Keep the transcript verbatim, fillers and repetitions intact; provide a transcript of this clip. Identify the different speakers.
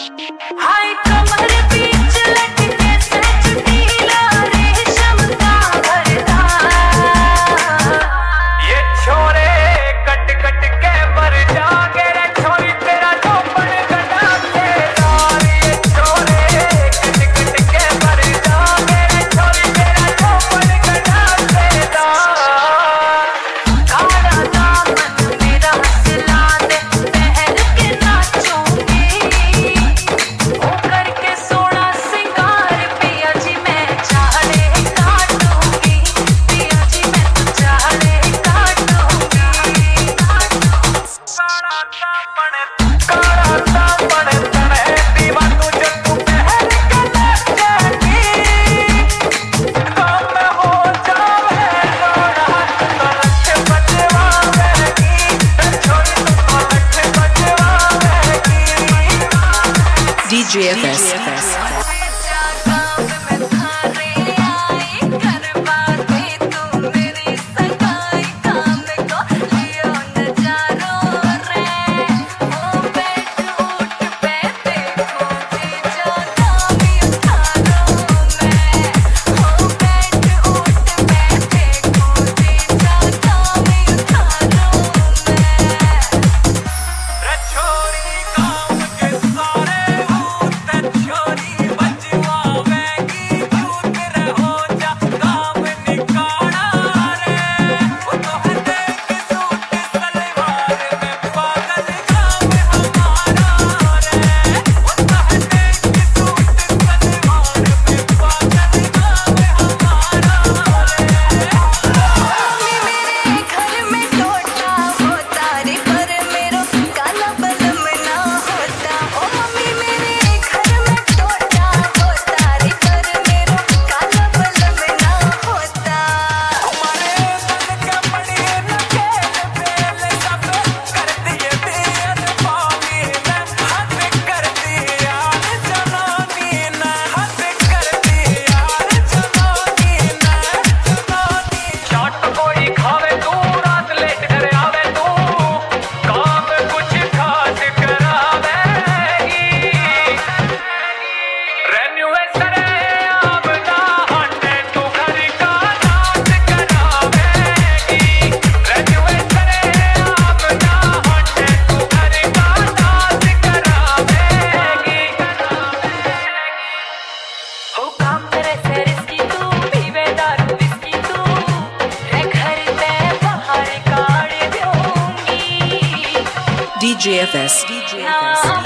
Speaker 1: हाय कमर बीच लटके सच ढीला रेशम का भरता।
Speaker 2: ये छोरे कट कट के मर जागे रे छोरी तेरा चौपड़ कटा के दार। ये छोरे कट कट के मर जागे रे छोरी तेरा चौपड़ कटा के दार।
Speaker 1: काला दामन मेरा सिला दे पहन के नाचूंगी। ओ करके सोना सिंगार पिया जी मैं चाले काटूंगी। पिया जी मैं तो चाले काटूंगी।
Speaker 2: काला दामन तने दीवा तुझे तू पहन के नाचेगी। काम हो जावे लोड़ा तो लठ बजवावेगी। छोरी तो लठ बजवावेगी।
Speaker 3: D J F S.
Speaker 2: रे छोरी गाँव के सारे भूत छोरी बजवावेगी। भूत रे हो जा काम निकाला रे। वो तो है देख सूट सलवार में पागल काम हमारा रे। वो तो है देख सूट सलवार में पागल काम हमारा रे।
Speaker 1: मेरे घर में टोटा होता रे पर मेरो काला बलम ना होता। ओ मम्मी मेरे घर में टोटा होता रे पर मेरो काला बलम ना होता।
Speaker 2: हमारे मन के पड़ी नकेल बेल सब कर दिए दियन पानी ने। हद कर दिया जनानी ने। हद कर दिया जनानी ने। जनानी चाट कोई खावे तू रात लेट घर आवे तू। काम कुछ खास करावेगी। रेन्यूए सरे आब ना हटे तू घर का नाच करावेगी। रेन्यूए सरे आब ना हटे तू घर का नाच करावेगी।
Speaker 1: हो काम तेरे से रिस्की तू पीवे दारू विस्की तू। रे घर पे बाहर काढ़ दूंगी।
Speaker 3: D J F S.
Speaker 1: ना